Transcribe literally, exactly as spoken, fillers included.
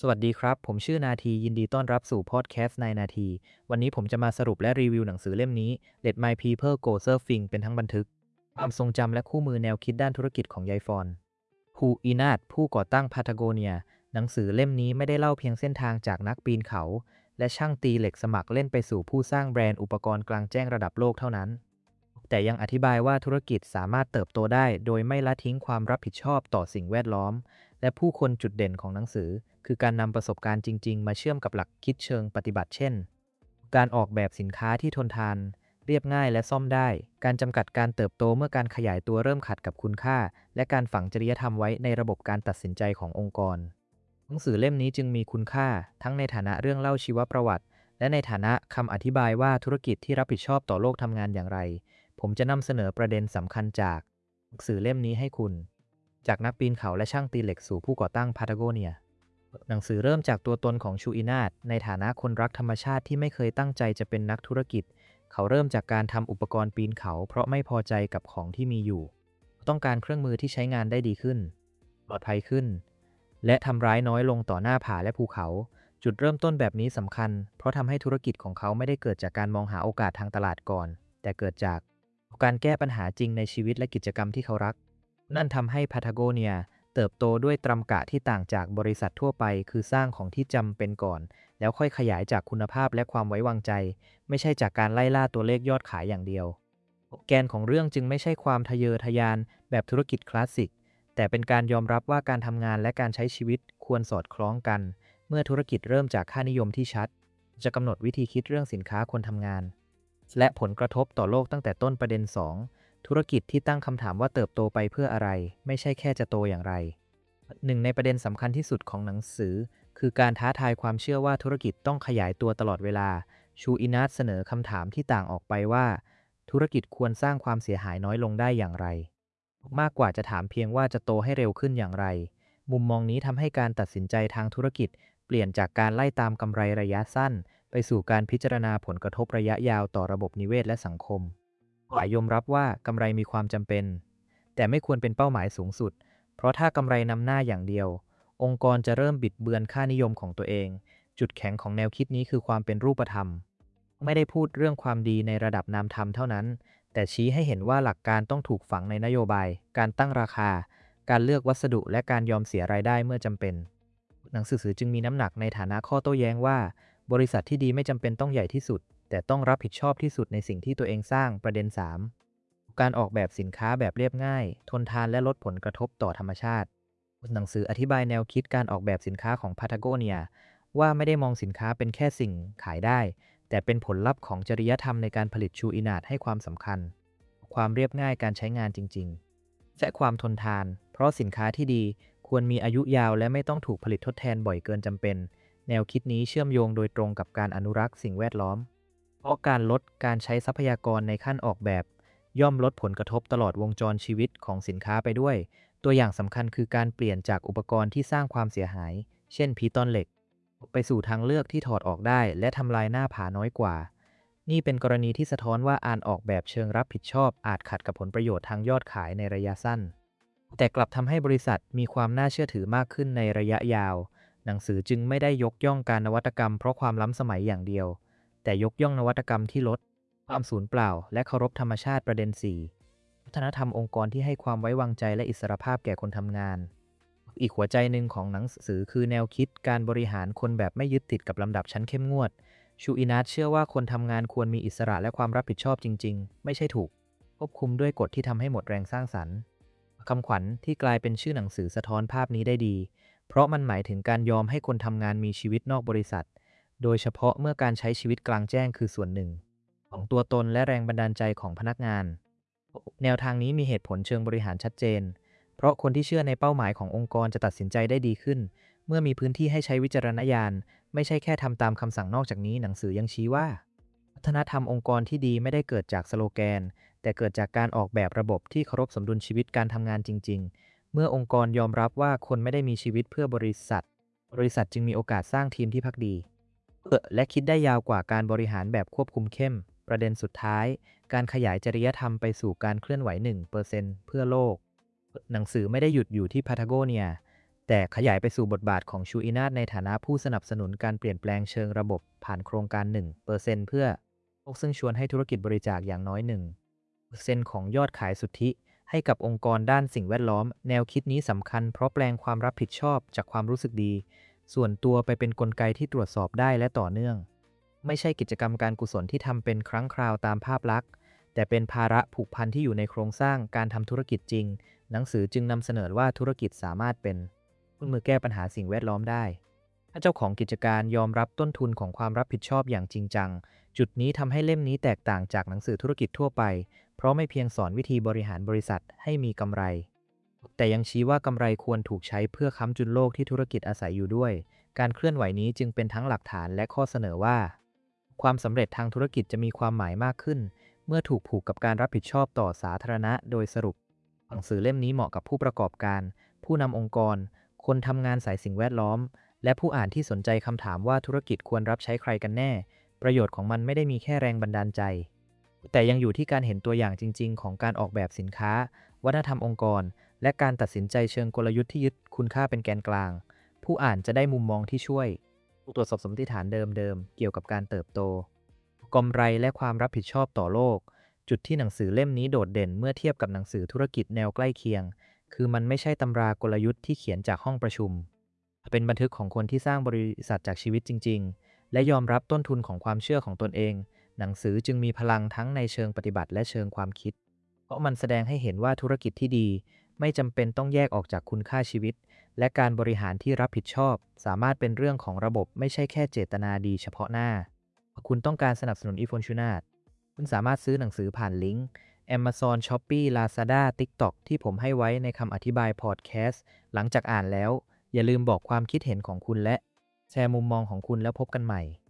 สวัสดีครับผมชื่อนาทียินดีต้อนรับสู่พอดแคสต์ในนาทีวันนี้ผมจะมาสรุปและรีวิวหนังสือเล่มนี้ Let My People Go Surfing เป็นทั้งบันทึกความทรงจำและคู่มือแนวคิดด้านธุรกิจของยายฟอนฮูอีนาดผู้ก่อตั้งพาทาโกเนียหนังสือเล่มนี้ไม่ได้เล่าเพียงเส้นทางจากนักปีนเขาและช่างตีเหล็กสมัครเล่นไปสู่ผู้สร้างแบรนด์อุปกรณ์กลางแจ้งระดับโลกเท่านั้นแต่ยังอธิบายว่าธุรกิจสามารถเติบโตได้โดยไม่ละทิ้งความรับผิดชอบต่อสิ่งแวดล้อม และผู้คนจุดเด่นของหนังสือคือการนำประสบการณ์จริงๆมาเชื่อมกับหลักคิดเชิงปฏิบัติเช่นการออกแบบสินค้าที่ทนทานเรียบง่ายและซ่อมได้การจำกัดการเติบโตเมื่อการขยายตัวเริ่มขัดกับคุณค่าและการฝังจริยธรรมไว้ในระบบการตัดสินใจขององค์กรหนังสือเล่มนี้จึงมีคุณค่าทั้งในฐานะเรื่องเล่าชีวประวัติและในฐานะคำอธิบายว่าธุรกิจที่รับผิดชอบต่อโลกทำงานอย่างไรผมจะนำเสนอประเด็นสำคัญจากหนังสือเล่มนี้ให้คุณจากนักปีนเขาและช่างตีเหล็กสู่ผู้ก่อตั้งพาทาโกเนียหนังสือเริ่มจากตัวตนของชูอินาดในฐานะคนรักธรรมชาติที่ไม่เคยตั้งใจจะเป็นนักธุรกิจเขาเริ่มจากการทำอุปกรณ์ปีนเขาเพราะไม่พอใจกับของที่มีอยู่ต้องการเครื่องมือที่ใช้งานได้ดีขึ้นปลอดภัยขึ้นและทำร้ายน้อยลงต่อหน้าผาและภูเขาจุดเริ่มต้นแบบนี้สำคัญเพราะทำให้ธุรกิจของเขาไม่ได้เกิดจากการมองหาโอกาสทางตลาดก่อนแต่เกิดจากการแก้ปัญหาจริงในชีวิตและกิจกรรมที่เขารัก นั่นทำให้พาทาโกเนียเติบโตด้วยตรรกะที่ต่างจากบริษัททั่วไปคือสร้างของที่จำเป็นก่อนแล้วค่อยขยายจากคุณภาพและความไว้วางใจไม่ใช่จากการไล่ล่าตัวเลขยอดขายอย่างเดียวแกนของเรื่องจึงไม่ใช่ความทะเยอทะยานแบบธุรกิจคลาสสิกแต่เป็นการยอมรับว่าการทำงานและการใช้ชีวิตควรสอดคล้องกันเมื่อธุรกิจเริ่มจากค่านิยมที่ชัดจะกำหนดวิธีคิดเรื่องสินค้าคนทำงานและผลกระทบต่อโลกตั้งแต่ต้นประเด็นสอง ธุรกิจที่ตั้งคำถามว่าเติบโตไปเพื่ออะไรไม่ใช่แค่จะโตอย่างไรหนึ่งในประเด็นสำคัญที่สุดของหนังสือคือการท้าทายความเชื่อว่าธุรกิจต้องขยายตัวตลอดเวลาชูอินัสเสนอคำถามที่ต่างออกไปว่าธุรกิจควรสร้างความเสียหายน้อยลงได้อย่างไรมากกว่าจะถามเพียงว่าจะโตให้เร็วขึ้นอย่างไรมุมมองนี้ทำให้การตัดสินใจทางธุรกิจเปลี่ยนจากการไล่ตามกำไรระยะสั้นไปสู่การพิจารณาผลกระทบระยะยาวต่อระบบนิเวศและสังคม ฝ่ายยอมรับว่ากำไรมีความจำเป็นแต่ไม่ควรเป็นเป้าหมายสูงสุดเพราะถ้ากำไรนำหน้าอย่างเดียวองค์กรจะเริ่มบิดเบือนค่านิยมของตัวเองจุดแข็งของแนวคิดนี้คือความเป็นรูปธรรมไม่ได้พูดเรื่องความดีในระดับนามธรรมเท่านั้นแต่ชี้ให้เห็นว่าหลักการต้องถูกฝังในนโยบายการตั้งราคาการเลือกวัสดุและการยอมเสียรายได้เมื่อจำเป็นหนังสือจึงมีน้ำหนักในฐานะข้อโต้แย้งว่าบริษัทที่ดีไม่จำเป็นต้องใหญ่ที่สุด แต่ต้องรับผิดชอบที่สุดในสิ่งที่ตัวเองสร้างประเด็น สาม การออกแบบสินค้าแบบเรียบง่ายทนทานและลดผลกระทบต่อธรรมชาติหนังสืออธิบายแนวคิดการออกแบบสินค้าของพาทาโกเนียว่าไม่ได้มองสินค้าเป็นแค่สิ่งขายได้แต่เป็นผลลัพธ์ของจริยธรรมในการผลิตชูอินาดให้ความสำคัญความเรียบง่ายการใช้งานจริงๆและความทนทานเพราะสินค้าที่ดีควรมีอายุยาวและไม่ต้องถูกผลิตทดแทนบ่อยเกินจำเป็นแนวคิดนี้เชื่อมโยงโดยตรงกับการอนุรักษ์สิ่งแวดล้อม เพราะการลดการใช้ทรัพยากรในขั้นออกแบบย่อมลดผลกระทบตลอดวงจรชีวิตของสินค้าไปด้วยตัวอย่างสำคัญคือการเปลี่ยนจากอุปกรณ์ที่สร้างความเสียหายเช่นพีตอนเหล็กไปสู่ทางเลือกที่ถอดออกได้และทำลายหน้าผาน้อยกว่านี่เป็นกรณีที่สะท้อนว่าการออกแบบเชิงรับผิดชอบอาจขัดกับผลประโยชน์ทางยอดขายในระยะสั้นแต่กลับทำให้บริษัทมีความน่าเชื่อถือมากขึ้นในระยะยาวหนังสือจึงไม่ได้ยกย่องการนวัตกรรมเพราะความล้ำสมัยอย่างเดียวแต่ยกย่องนวัตกรรมที่ลดความสูญเปล่าและเคารพธรรมชาติประเด็น สี่ วัฒนธรรมองค์กรที่ให้ความไว้วางใจและอิสรภาพแก่คนทำงานอีกหัวใจหนึ่งของหนังสือคือแนวคิดการบริหารคนแบบไม่ยึดติดกับลำดับชั้นเข้มงวดชูอินัสเชื่อว่าคนทำงานควรมีอิสระและความรับผิดชอบจริงๆไม่ใช่ถูกควบคุมด้วยกฎที่ทำให้หมดแรงสร้างสรรค์คำขวัญที่กลายเป็นชื่อหนังสือสะท้อนภาพนี้ได้ดีเพราะมันหมายถึงการยอมให้คนทำงานมีชีวิตนอกบริษัทโดยเฉพาะเมื่อการใช้ชีวิตกลางแจ้งคือส่วนหนึ่งของตัวตนและแรงบันดาลใจของพนักงานแนวทางนี้มีเหตุผลเชิงบริหารชัดเจนเพราะคนที่เชื่อในเป้าหมายขององค์กรจะตัดสินใจได้ดีขึ้นเมื่อมีพื้นที่ให้ใช้วิจารณญาณไม่ใช่แค่ทำตามคำสั่งนอกจากนี้หนังสือยังชี้ว่าวัฒนธรรมองค์กรที่ดีไม่ได้เกิดจากสโลแกนแต่เกิดจากการออกแบบระบบที่เคารพสมดุลชีวิตการทำงานจริงๆเมื่อองค์กรยอมรับว่าคนไม่ได้มีชีวิตเพื่อบริษัทบริษัทจึงมีโอกาสสร้างทีมที่พักดีและคิดได้ยาวกว่าการบริหารแบบควบคุมเข้มประเด็นสุดท้ายการขยายจริยธรรมไปสู่การเคลื่อนไหว หนึ่งเปอร์เซ็นต์ เพื่อโลกหนังสือไม่ได้หยุดอยู่ที่พาทาโกเนียแต่แต่ขยายไปสู่บทบาทของชูอินาทในฐานะผู้สนับสนุนการเปลี่ยนแปลงเชิงระบบผ่านโครงการ หนึ่งเปอร์เซ็นต์ เพื่อโลกซึ่งชวนให้ธุรกิจบริจาคอย่างน้อย หนึ่งเปอร์เซ็นต์ ของยอดขายสุทธิให้กับองค์กรด้านสิ่งแวดล้อมแนวคิดนี้สำคัญเพราะแปลงความรับผิดชอบจากความรู้สึกดีส่วนตัวไปเป็นกลไกที่ตรวจสอบได้และต่อเนื่องไม่ใช่กิจกรรมการกุศลที่ทำเป็นครั้งคราวตามภาพลักษณ์แต่เป็นภาระผูกพันที่อยู่ในโครงสร้างการทำธุรกิจจริงหนังสือจึงนำเสนอว่าธุรกิจสามารถเป็นเครื่องมือแก้ปัญหาสิ่งแวดล้อมได้ถ้าเจ้าของกิจการยอมรับต้นทุนของความรับผิดชอบอย่างจริงจังจุดนี้ทำให้เล่มนี้แตกต่างจากหนังสือธุรกิจทั่วไปเพราะไม่เพียงสอนวิธีบริหารบริษัทให้มีกำไรแต่ยังชี้ว่ากำไรควรถูกใช้เพื่อค้ำจุนโลกที่ธุรกิจอาศัยอยู่ด้วยการเคลื่อนไหวนี้จึงเป็นทั้งหลักฐานและข้อเสนอว่าความสำเร็จทางธุรกิจจะมีความหมายมากขึ้นเมื่อถูกผูกกับการรับผิดชอบต่อสาธารณะโดยสรุปหนังสือเล่มนี้เหมาะกับผู้ประกอบการผู้นำองค์กรคนทำงานสายสิ่งแวดล้อมและผู้อ่านที่สนใจคำถามว่าธุรกิจควรรับใช้ใครกันแน่ประโยชน์ของมันไม่ได้มีแค่แรงบันดาลใจแต่ยังอยู่ที่การเห็นตัวอย่างจริงๆของการออกแบบสินค้าวัฒนธรรมองค์กรและการตัดสินใจเชิงกลยุทธ์ที่ยึดคุณค่าเป็นแกนกลางผู้อ่านจะได้มุมมองที่ช่วยตรวจสอบสมมติฐานเดิมๆเกี่ยวกับการเติบโตกำไรและความรับผิดชอบต่อโลกจุดที่หนังสือเล่มนี้โดดเด่นเมื่อเทียบกับหนังสือธุรกิจแนวใกล้เคียงคือมันไม่ใช่ตำรากลยุทธ์ที่เขียนจากห้องประชุมเป็นบันทึกของคนที่สร้างบริษัทจากชีวิตจริงๆและยอมรับต้นทุนของความเชื่อของตนเองหนังสือจึงมีพลังทั้งในเชิงปฏิบัติและเชิงความคิดเพราะมันแสดงให้เห็นว่าธุรกิจที่ดีไม่จำเป็นต้องแยกออกจากคุณค่าชีวิตและการบริหารที่รับผิดชอบสามารถเป็นเรื่องของระบบไม่ใช่แค่เจตนาดีเฉพาะหน้าคุณต้องการสนับสนุนอีฟอนชูนาตคุณสามารถซื้อหนังสือผ่านลิงก์ Amazon Shopee Lazada TikTok ที่ผมให้ไว้ในคำอธิบายพอดแคสต์หลังจากอ่านแล้วอย่าลืมบอกความคิดเห็นของคุณและแชร์มุมมองของคุณแล้วพบกันใหม่